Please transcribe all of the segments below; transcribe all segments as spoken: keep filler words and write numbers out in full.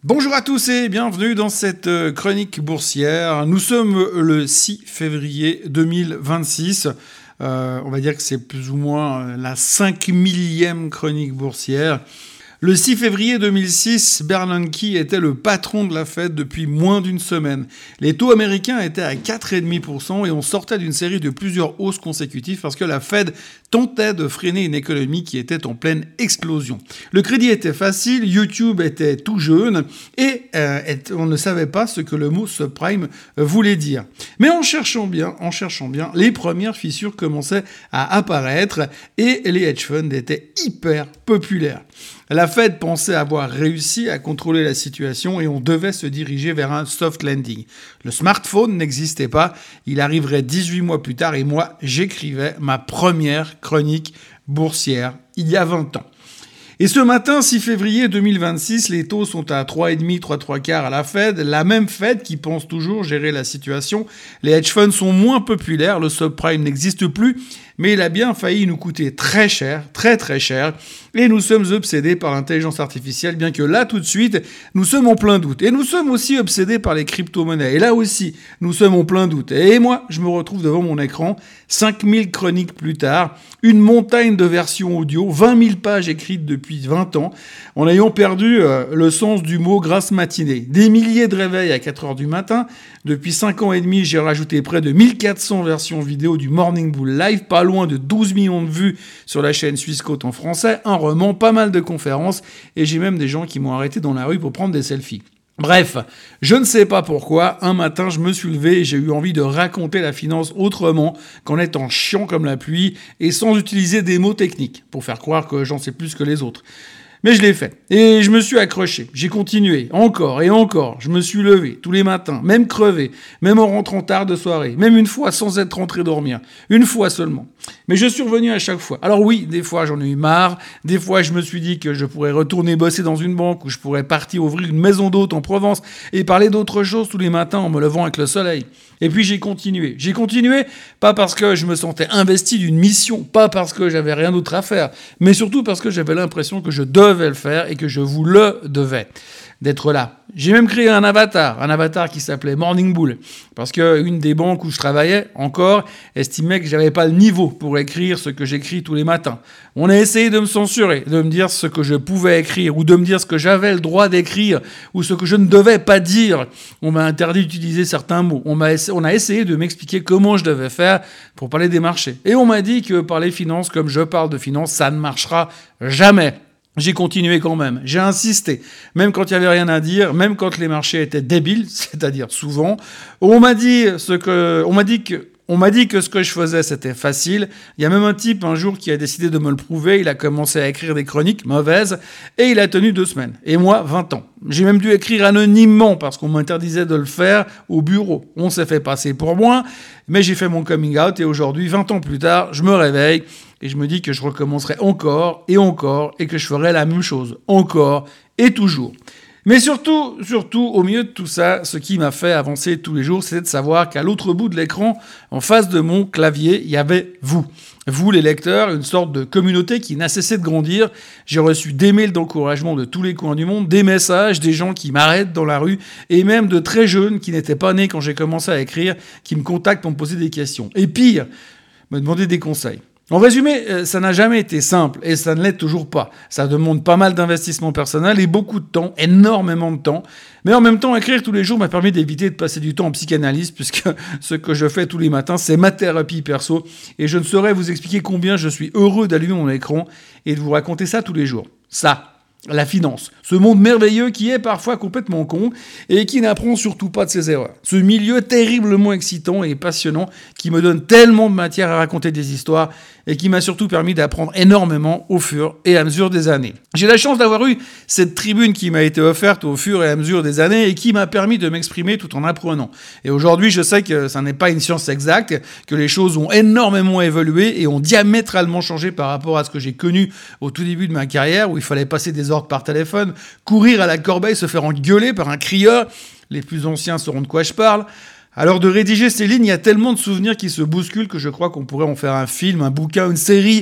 Bonjour à tous et bienvenue dans cette chronique boursière. Nous sommes le six février deux mille vingt-six. Euh, on va dire que c'est plus ou moins la cinq millième chronique boursière. Le six février deux mille six, Bernanke était le patron de la Fed depuis moins d'une semaine. Les taux américains étaient à quatre virgule cinq pour cent et on sortait d'une série de plusieurs hausses consécutives parce que la Fed tentait de freiner une économie qui était en pleine explosion. Le crédit était facile, YouTube était tout jeune et euh, on ne savait pas ce que le mot subprime voulait dire. Mais en cherchant bien, en cherchant bien, les premières fissures commençaient à apparaître et les hedge funds étaient hyper populaires. La Fed pensait avoir réussi à contrôler la situation et on devait se diriger vers un soft landing. Le smartphone n'existait pas, il arriverait dix-huit mois plus tard et moi, j'écrivais ma première chronique boursière il y a vingt ans. Et ce matin, six février deux mille vingt-six, les taux sont à trois virgule cinq, trois trois quarts à la Fed. La même Fed qui pense toujours gérer la situation. Les hedge funds sont moins populaires, le subprime n'existe plus, mais il a bien failli nous coûter très cher, très très cher. Et nous sommes obsédés par l'intelligence artificielle, bien que là, tout de suite, nous sommes en plein doute. Et nous sommes aussi obsédés par les crypto-monnaies. Et là aussi, nous sommes en plein doute. Et moi, je me retrouve devant mon écran, cinq mille chroniques plus tard, une montagne de versions audio, vingt mille pages écrites depuis vingt ans, en ayant perdu euh, le sens du mot grasse matinée. Des milliers de réveils à quatre heures du matin. Depuis cinq ans et demi, j'ai rajouté près de mille quatre cents versions vidéo du Morning Bull Live, pas loin de douze millions de vues sur la chaîne Swissquote en français, un roman, pas mal de conférences, et j'ai même des gens qui m'ont arrêté dans la rue pour prendre des selfies. Bref, je ne sais pas pourquoi, un matin je me suis levé et j'ai eu envie de raconter la finance autrement qu'en étant chiant comme la pluie et sans utiliser des mots techniques, pour faire croire que j'en sais plus que les autres. Mais je l'ai fait. Et je me suis accroché. J'ai continué. Encore et encore. Je me suis levé tous les matins, même crevé, même en rentrant tard de soirée, même une fois sans être rentré dormir. Une fois seulement. Mais je suis revenu à chaque fois. Alors oui, des fois j'en ai eu marre. Des fois je me suis dit que je pourrais retourner bosser dans une banque ou je pourrais partir ouvrir une maison d'hôte en Provence et parler d'autre chose tous les matins en me levant avec le soleil. Et puis j'ai continué. J'ai continué pas parce que je me sentais investi d'une mission, pas parce que j'avais rien d'autre à faire, mais surtout parce que j'avais l'impression que je devais le faire et que je vous le devais d'être là. J'ai même créé un avatar, un avatar qui s'appelait Morning Bull, parce qu'une des banques où je travaillais encore estimait que j'avais pas le niveau pour écrire ce que j'écris tous les matins. On a essayé de me censurer, de me dire ce que je pouvais écrire, ou de me dire ce que j'avais le droit d'écrire, ou ce que je ne devais pas dire. On m'a interdit d'utiliser certains mots. On m'a essa- on a essayé de m'expliquer comment je devais faire pour parler des marchés. Et on m'a dit que parler finance comme je parle de finance, ça ne marchera jamais. J'ai continué quand même, j'ai insisté, même quand il n'y avait rien à dire, même quand les marchés étaient débiles, c'est-à-dire souvent. On m'a dit ce que, on m'a dit que, on m'a dit que ce que je faisais c'était facile. Il y a même un type un jour qui a décidé de me le prouver, il a commencé à écrire des chroniques mauvaises et il a tenu deux semaines. Et moi, vingt ans. J'ai même dû écrire anonymement parce qu'on m'interdisait de le faire au bureau. On s'est fait passer pour moi, mais j'ai fait mon coming out et aujourd'hui, vingt ans plus tard, je me réveille et je me dis que je recommencerai encore et encore et que je ferai la même chose encore et toujours. Mais surtout, surtout, au milieu de tout ça, ce qui m'a fait avancer tous les jours, c'était de savoir qu'à l'autre bout de l'écran, en face de mon clavier, il y avait vous. Vous, les lecteurs, une sorte de communauté qui n'a cessé de grandir. J'ai reçu des mails d'encouragement de tous les coins du monde, des messages, des gens qui m'arrêtent dans la rue, et même de très jeunes qui n'étaient pas nés quand j'ai commencé à écrire, qui me contactent pour me poser des questions. Et pire, me demander des conseils. En résumé, ça n'a jamais été simple et ça ne l'est toujours pas. Ça demande pas mal d'investissement personnel et beaucoup de temps, énormément de temps. Mais en même temps, écrire tous les jours m'a permis d'éviter de passer du temps en psychanalyse puisque ce que je fais tous les matins, c'est ma thérapie perso et je ne saurais vous expliquer combien je suis heureux d'allumer mon écran et de vous raconter ça tous les jours. Ça. La finance, ce monde merveilleux qui est parfois complètement con et qui n'apprend surtout pas de ses erreurs. Ce milieu terriblement excitant et passionnant qui me donne tellement de matière à raconter des histoires et qui m'a surtout permis d'apprendre énormément au fur et à mesure des années. J'ai la chance d'avoir eu cette tribune qui m'a été offerte au fur et à mesure des années et qui m'a permis de m'exprimer tout en apprenant. Et aujourd'hui, je sais que ça n'est pas une science exacte, que les choses ont énormément évolué et ont diamétralement changé par rapport à ce que j'ai connu au tout début de ma carrière où il fallait passer des ordres par téléphone, courir à la corbeille, se faire engueuler par un crieur. Les plus anciens sauront de quoi je parle. Alors de rédiger ces lignes, il y a tellement de souvenirs qui se bousculent que je crois qu'on pourrait en faire un film, un bouquin, une série.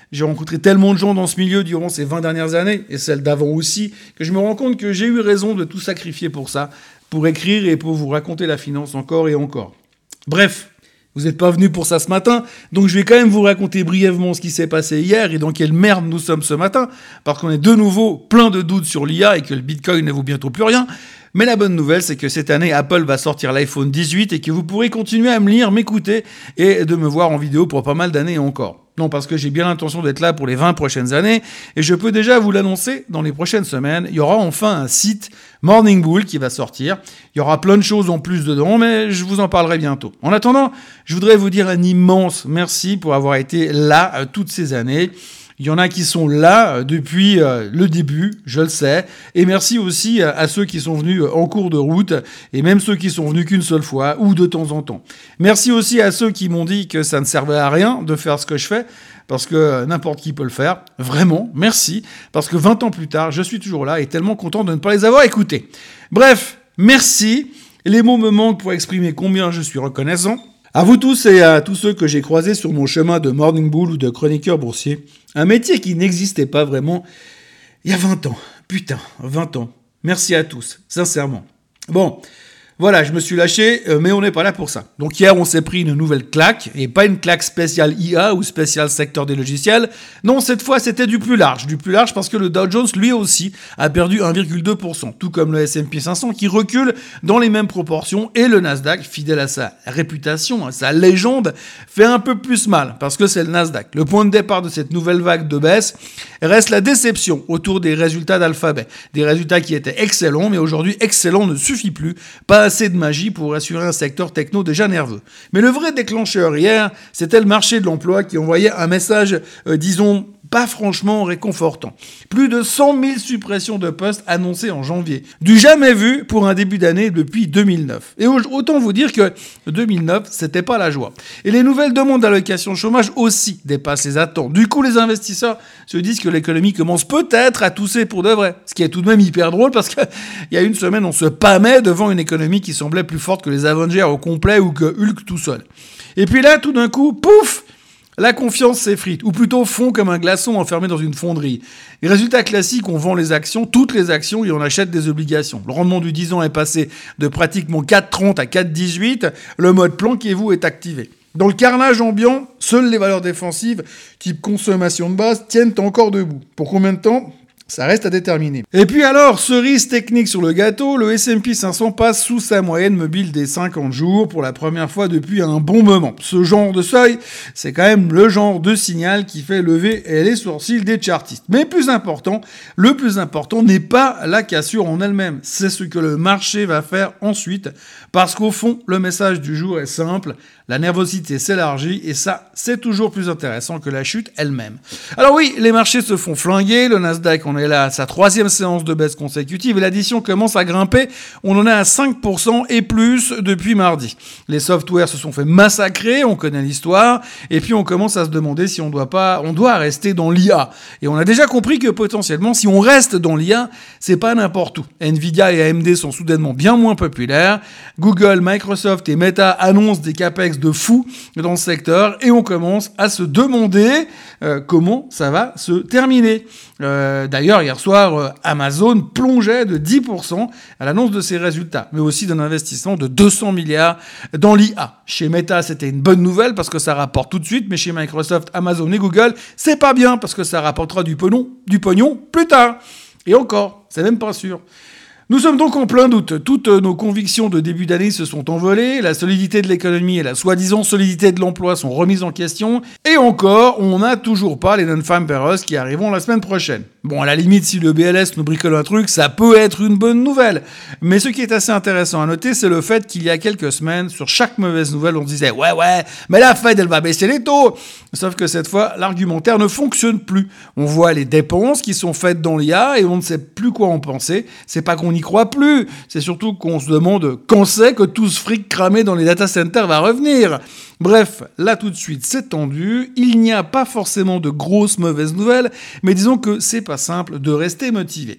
J'ai rencontré tellement de gens dans ce milieu durant ces vingt dernières années, et celles d'avant aussi, que je me rends compte que j'ai eu raison de tout sacrifier pour ça, pour écrire et pour vous raconter la finance encore et encore. Bref, vous n'êtes pas venu pour ça ce matin, donc je vais quand même vous raconter brièvement ce qui s'est passé hier et dans quelle merde nous sommes ce matin, parce qu'on est de nouveau plein de doutes sur l'I A et que le Bitcoin ne vaut bientôt plus rien. Mais la bonne nouvelle, c'est que cette année, Apple va sortir l'iPhone dix-huit et que vous pourrez continuer à me lire, m'écouter et de me voir en vidéo pour pas mal d'années encore. Non, parce que j'ai bien l'intention d'être là pour les vingt prochaines années et je peux déjà vous l'annoncer, dans les prochaines semaines, il y aura enfin un site Morning Bull qui va sortir. Il y aura plein de choses en plus dedans, mais je vous en parlerai bientôt. En attendant, je voudrais vous dire un immense merci pour avoir été là euh, toutes ces années. Il y en a qui sont là depuis le début, je le sais. Et merci aussi à ceux qui sont venus en cours de route, et même ceux qui sont venus qu'une seule fois, ou de temps en temps. Merci aussi à ceux qui m'ont dit que ça ne servait à rien de faire ce que je fais, parce que n'importe qui peut le faire. Vraiment, merci. Parce que vingt ans plus tard, je suis toujours là et tellement content de ne pas les avoir écoutés. Bref, merci. Les mots me manquent pour exprimer combien je suis reconnaissant. À vous tous et à tous ceux que j'ai croisés sur mon chemin de Morning Bull ou de chroniqueur boursier, un métier qui n'existait pas vraiment il y a vingt ans. Putain, vingt ans. Merci à tous, sincèrement. Bon, voilà, je me suis lâché, mais on n'est pas là pour ça. Donc hier, on s'est pris une nouvelle claque, et pas une claque spéciale I A ou spéciale secteur des logiciels. Non, cette fois, c'était du plus large. Du plus large parce que le Dow Jones, lui aussi, a perdu un virgule deux pour cent, tout comme le S and P cinq cents qui recule dans les mêmes proportions, et le Nasdaq, fidèle à sa réputation, à sa légende, fait un peu plus mal, parce que c'est le Nasdaq. Le point de départ de cette nouvelle vague de baisse reste la déception autour des résultats d'Alphabet. Des résultats qui étaient excellents, mais aujourd'hui, excellent ne suffit plus. Pas assez de magie pour assurer un secteur techno déjà nerveux. Mais le vrai déclencheur hier, c'était le marché de l'emploi qui envoyait un message, euh, disons, pas franchement réconfortant. Plus de cent mille suppressions de postes annoncées en janvier. Du jamais vu pour un début d'année depuis deux mille neuf. Et autant vous dire que deux mille neuf, c'était pas la joie. Et les nouvelles demandes d'allocation chômage aussi dépassent les attentes. Du coup, les investisseurs se disent que l'économie commence peut-être à tousser pour de vrai. Ce qui est tout de même hyper drôle parce qu'il y a une semaine, on se pâmait devant une économie qui semblait plus forte que les Avengers au complet ou que Hulk tout seul. Et puis là, tout d'un coup, pouf! La confiance s'effrite, ou plutôt fond comme un glaçon enfermé dans une fonderie. Et résultat classique, on vend les actions, toutes les actions, et on achète des obligations. Le rendement du dix ans est passé de pratiquement quatre virgule trente à quatre virgule dix-huit. Le mode planquez-vous est activé. Dans le carnage ambiant, seules les valeurs défensives, type consommation de base, tiennent encore debout. Pour combien de temps ? Ça reste à déterminer. Et puis alors, cerise technique sur le gâteau, le S and P cinq cents passe sous sa moyenne mobile des cinquante jours pour la première fois depuis un bon moment. Ce genre de seuil, c'est quand même le genre de signal qui fait lever les sourcils des chartistes. Mais plus important, le plus important n'est pas la cassure en elle-même, c'est ce que le marché va faire ensuite, parce qu'au fond, le message du jour est simple, la nervosité s'élargit et ça, c'est toujours plus intéressant que la chute elle-même. Alors oui, les marchés se font flinguer, le Nasdaq on est là à sa troisième séance de baisse consécutive et l'addition commence à grimper, on en est à cinq pour cent et plus depuis mardi. Les softwares se sont fait massacrer, on connaît l'histoire, et puis on commence à se demander si on doit pas, on doit rester dans l'I A. Et on a déjà compris que potentiellement, si on reste dans l'I A, c'est pas n'importe où. Nvidia et A M D sont soudainement bien moins populaires, Google, Microsoft et Meta annoncent des capex de fou dans le secteur et on commence à se demander euh, comment ça va se terminer. Euh, d'ailleurs, hier soir, euh, Amazon plongeait de dix pour cent à l'annonce de ses résultats, mais aussi d'un investissement de deux cents milliards dans l'I A. Chez Meta, c'était une bonne nouvelle parce que ça rapporte tout de suite, mais chez Microsoft, Amazon et Google, c'est pas bien parce que ça rapportera du pognon, du pognon plus tard. Et encore, c'est même pas sûr. Nous sommes donc en plein doute. Toutes nos convictions de début d'année se sont envolées, la solidité de l'économie et la soi-disant solidité de l'emploi sont remises en question, et encore, on n'a toujours pas les non-farm payrolls qui arriveront la semaine prochaine. Bon, à la limite, si le B L S nous bricole un truc, ça peut être une bonne nouvelle. Mais ce qui est assez intéressant à noter, c'est le fait qu'il y a quelques semaines, sur chaque mauvaise nouvelle, on se disait « Ouais, ouais, mais la Fed, elle va baisser les taux !» Sauf que cette fois, l'argumentaire ne fonctionne plus. On voit les dépenses qui sont faites dans l'I A et on ne sait plus quoi en penser. C'est pas qu'on n'y croit plus, c'est surtout qu'on se demande quand c'est que tout ce fric cramé dans les data centers va revenir. Bref, là tout de suite, c'est tendu. Il n'y a pas forcément de grosses mauvaises nouvelles, mais disons que c'est pas simple de rester motivé.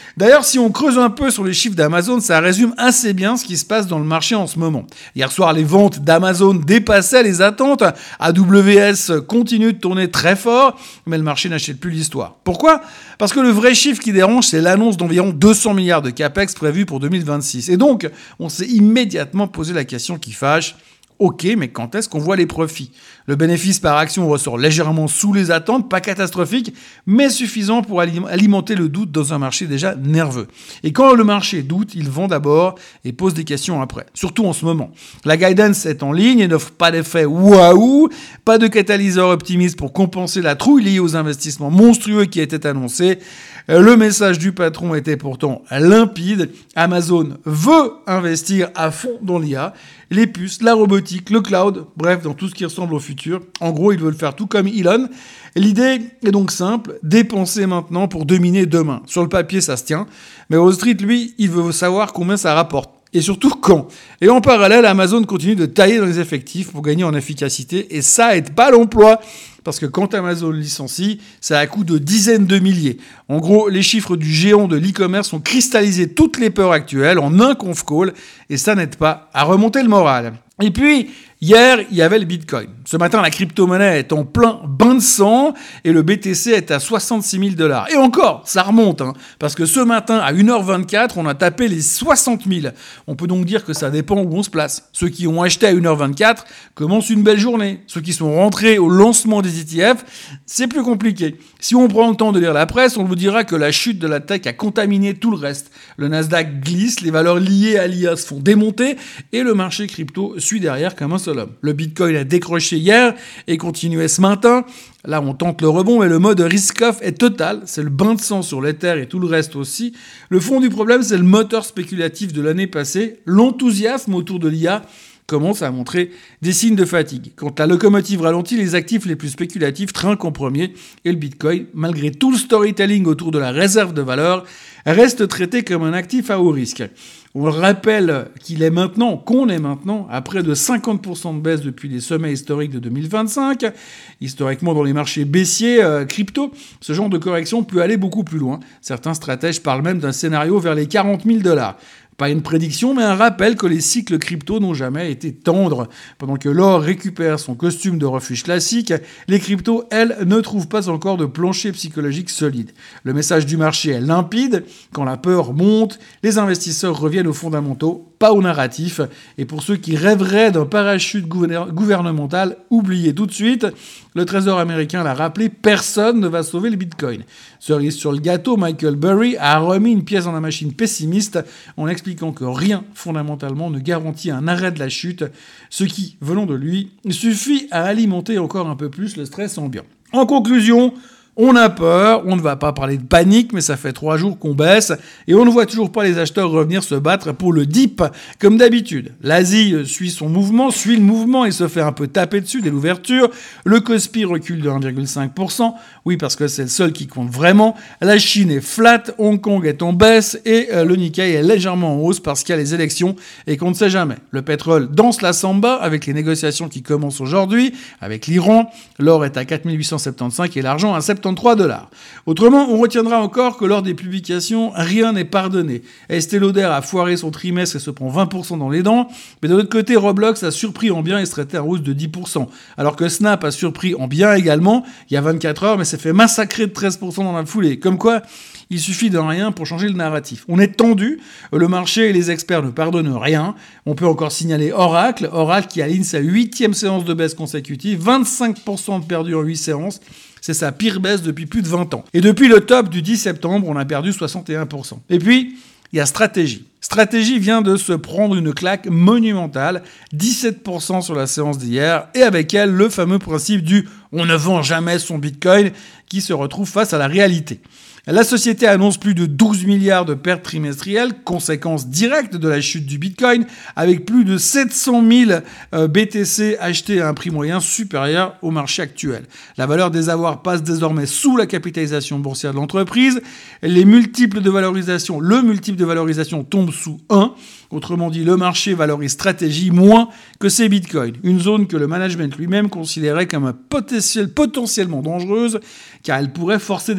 D'ailleurs, si on creuse un peu sur les chiffres d'Amazon, ça résume assez bien ce qui se passe dans le marché en ce moment. Hier soir, les ventes d'Amazon dépassaient les attentes. A W S continue de tourner très fort, mais le marché n'achète plus l'histoire. Pourquoi ? Parce que le vrai chiffre qui dérange, c'est l'annonce d'environ deux cents milliards de capex prévus pour deux mille vingt-six. Et donc, on s'est immédiatement posé la question qui fâche. Ok, mais quand est-ce qu'on voit les profits ? Le bénéfice par action ressort légèrement sous les attentes, pas catastrophique, mais suffisant pour alimenter le doute dans un marché déjà nerveux. Et quand le marché doute, il vend d'abord et pose des questions après. Surtout en ce moment. La guidance est en ligne et n'offre pas d'effet waouh, pas de catalyseur optimiste pour compenser la trouille liée aux investissements monstrueux qui étaient annoncés. Le message du patron était pourtant limpide. Amazon veut investir à fond dans l'I A, les puces, la robotique, le cloud, bref, dans tout ce qui ressemble au futur. En gros, ils veulent faire tout comme Elon. L'idée est donc simple, dépenser maintenant pour dominer demain. Sur le papier, ça se tient. Mais Wall Street, lui, il veut savoir combien ça rapporte. Et surtout quand. Et en parallèle, Amazon continue de tailler dans les effectifs pour gagner en efficacité. Et ça aide pas l'emploi. Parce que quand Amazon licencie, c'est à coût de dizaines de milliers. En gros, les chiffres du géant de l'e-commerce ont cristallisé toutes les peurs actuelles en un conf call. Et ça n'aide pas à remonter le moral. Et puis, hier, il y avait le Bitcoin. Ce matin, la crypto-monnaie est en plein bain de sang et le B T C est à soixante-six mille dollars. Et encore, ça remonte, hein, parce que ce matin, à une heure vingt-quatre, on a tapé les soixante mille. On peut donc dire que ça dépend où on se place. Ceux qui ont acheté à une heure vingt-quatre commencent une belle journée. Ceux qui sont rentrés au lancement des E T F, c'est plus compliqué. Si on prend le temps de lire la presse, on vous dira que la chute de la tech a contaminé tout le reste. Le Nasdaq glisse, les valeurs liées à l'I A se font démonter et le marché crypto suit derrière comme un seul homme. Le Bitcoin a décroché hier et continuait ce matin. Là, on tente le rebond, mais le mode risk-off est total. C'est le bain de sang sur l'Ether et tout le reste aussi. Le fond du problème, c'est le moteur spéculatif de l'année passée. L'enthousiasme autour de l'I A commence à montrer des signes de fatigue. Quand la locomotive ralentit, les actifs les plus spéculatifs trinquent en premier et le Bitcoin, malgré tout le storytelling autour de la réserve de valeur, reste traité comme un actif à haut risque. On rappelle qu'il est maintenant, qu'on est maintenant, à près de cinquante pour cent de baisse depuis les sommets historiques de deux mille vingt-cinq. Historiquement, dans les marchés baissiers euh, crypto, ce genre de correction peut aller beaucoup plus loin. Certains stratèges parlent même d'un scénario vers les quarante mille dollars. Pas une prédiction, mais un rappel que les cycles crypto n'ont jamais été tendres. Pendant que l'or récupère son costume de refuge classique, les cryptos, elles, ne trouvent pas encore de plancher psychologique solide. Le message du marché est limpide. Quand la peur monte, les investisseurs reviennent aux fondamentaux, pas au narratif. Et pour ceux qui rêveraient d'un parachute gouver- gouvernemental, oubliez tout de suite. Le Trésor américain l'a rappelé, personne ne va sauver le Bitcoin. Cerise sur le gâteau, Michael Burry a remis une pièce dans la machine pessimiste en expliquant que rien, fondamentalement, ne garantit un arrêt de la chute, ce qui, venant de lui, suffit à alimenter encore un peu plus le stress ambiant. En conclusion, on a peur, on ne va pas parler de panique, mais ça fait trois jours qu'on baisse et on ne voit toujours pas les acheteurs revenir se battre pour le dip comme d'habitude. L'Asie suit son mouvement, suit le mouvement et se fait un peu taper dessus dès l'ouverture. Le Kospi recule de un virgule cinq pour cent, oui parce que c'est le seul qui compte vraiment. La Chine est flat, Hong Kong est en baisse et le Nikkei est légèrement en hausse parce qu'il y a les élections et qu'on ne sait jamais. Le pétrole danse la samba avec les négociations qui commencent aujourd'hui avec l'Iran. L'or est à quatre mille huit cent soixante-quinze et l'argent à soixante-treize dollars. Autrement, on retiendra encore que lors des publications, rien n'est pardonné. Estée Lauder a foiré son trimestre et se prend vingt pour cent dans les dents, mais de l'autre côté, Roblox a surpris en bien et se traitait en hausse de dix pour cent. Alors que Snap a surpris en bien également, il y a vingt-quatre heures, mais s'est fait massacrer de treize pour cent dans la foulée. Comme quoi, il suffit de rien pour changer le narratif. On est tendu, le marché et les experts ne pardonnent rien. On peut encore signaler Oracle, Oracle qui aligne sa huitième séance de baisse consécutive, vingt-cinq pour cent de perdu en huit séances. C'est sa pire baisse depuis plus de vingt ans. Et depuis le top du dix septembre, on a perdu soixante et un pour cent. Et puis, il y a Stratégie. Stratégie vient de se prendre une claque monumentale, dix-sept pour cent sur la séance d'hier, et avec elle, le fameux principe du « on ne vend jamais son Bitcoin » qui se retrouve face à la réalité. La société annonce plus de douze milliards de pertes trimestrielles, conséquence directe de la chute du Bitcoin, avec plus de sept cent mille euh, B T C achetés à un prix moyen supérieur au marché actuel. La valeur des avoirs passe désormais sous la capitalisation boursière de l'entreprise. Les multiples de valorisation, le multiple de valorisation tombe sous un. Autrement dit, le marché valorise Stratégie moins que ses bitcoins. Une zone que le management lui-même considérait comme un potentiel, potentiellement dangereuse, car elle pourrait forcer des ventes.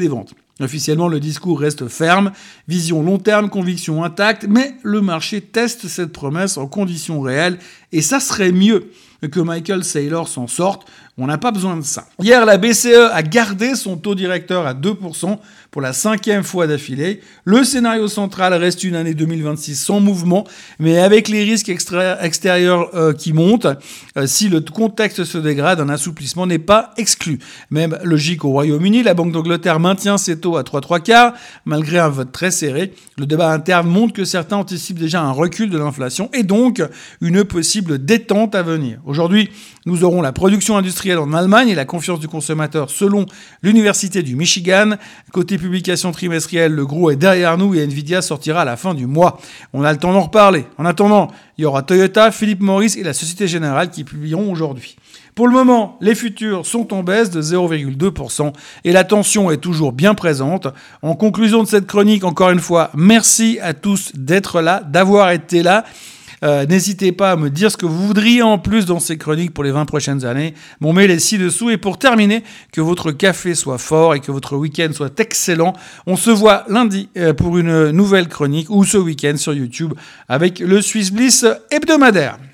Officiellement, le discours reste ferme, vision long terme, conviction intacte, mais le marché teste cette promesse en conditions réelles, et ça serait mieux que Michael Saylor s'en sorte. On n'a pas besoin de ça. Hier, la B C E a gardé son taux directeur à deux pour cent pour la cinquième fois d'affilée. Le scénario central reste une année deux mille vingt-six sans mouvement, mais avec les risques extra- extérieurs euh, qui montent, euh, si le contexte se dégrade, un assouplissement n'est pas exclu. Même logique au Royaume-Uni, la Banque d'Angleterre maintient ses taux à trois trois quarts, malgré un vote très serré. Le débat interne montre que certains anticipent déjà un recul de l'inflation et donc une possible détente à venir. Aujourd'hui, nous aurons la production industrielle en Allemagne et la confiance du consommateur selon l'Université du Michigan. Côté publication trimestrielle, le gros est derrière nous et Nvidia sortira à la fin du mois. On a le temps d'en reparler. En attendant, il y aura Toyota, Philip Morris et la Société Générale qui publieront aujourd'hui. Pour le moment, les futurs sont en baisse de zéro virgule deux pour cent et la tension est toujours bien présente. En conclusion de cette chronique, encore une fois, merci à tous d'être là, d'avoir été là. Euh, n'hésitez pas à me dire ce que vous voudriez en plus dans ces chroniques pour les vingt prochaines années. Mon mail est ci-dessous. Et pour terminer, que votre café soit fort et que votre week-end soit excellent. On se voit lundi pour une nouvelle chronique ou ce week-end sur YouTube avec le Swiss Bliss hebdomadaire.